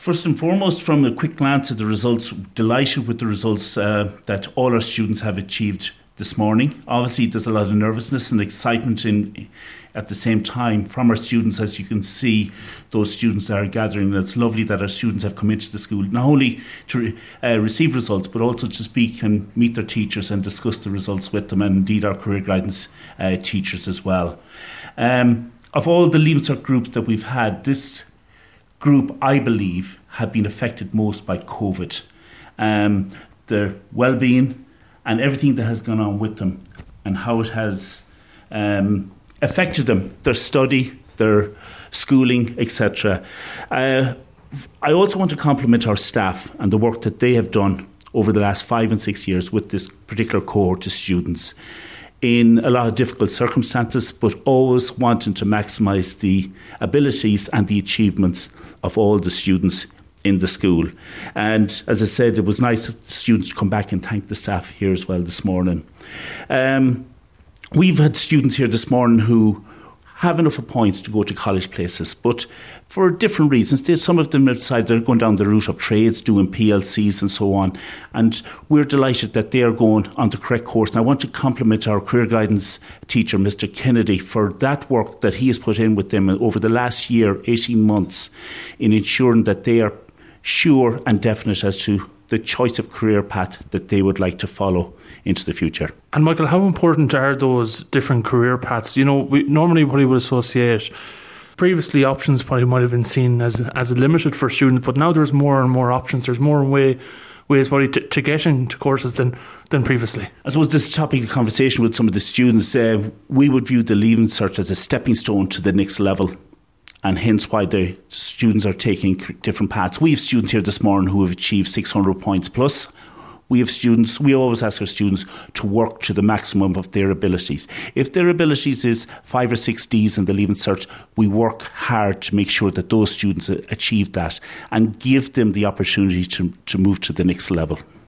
First and foremost, from a quick glance at the results, delighted with the results that all our students have achieved this morning. Obviously, there's a lot of nervousness and excitement at the same time from our students. As you can see, those students that are gathering. And it's lovely that our students have come into the school, not only to receive results, but also to speak and meet their teachers and discuss the results with them, and indeed our career guidance teachers as well. Of all the Leaving Cert groups that we've had, this group, I believe, have been affected most by COVID. Their well-being and everything that has gone on with them, and how it has affected them, their study, their schooling, etc. I also want to compliment our staff and the work that they have done over the last 5 and 6 years with this particular cohort of students, in a lot of difficult circumstances, but always wanting to maximise the abilities and the achievements of all the students in the school. And as I said, it was nice of the students to come back and thank the staff here as well this morning. We've had students here this morning who have enough points to go to college places, but for different reasons. Some of them have decided they're going down the route of trades, doing PLCs and so on, and we're delighted that they are going on the correct course. And I want to compliment our career guidance teacher, Mr. Kennedy, for that work that he has put in with them over the last year, 18 months, in ensuring that they are sure and definite as to the choice of career path that they would like to follow into the future. And Michael, how important are those different career paths? You know, we normally probably would associate, previously options probably might have been seen as limited for students, but now there's more and more options. There's more ways probably to get into courses than previously. I suppose this topic of conversation with some of the students, we would view the Leaving Cert as a stepping stone to the next level, and hence why the students are taking different paths. We have students here this morning who have achieved 600 points plus. We always ask our students to work to the maximum of their abilities. If their abilities is 5 or 6 Ds in the Leaving Cert, we work hard to make sure that those students achieve that and give them the opportunity to move to the next level.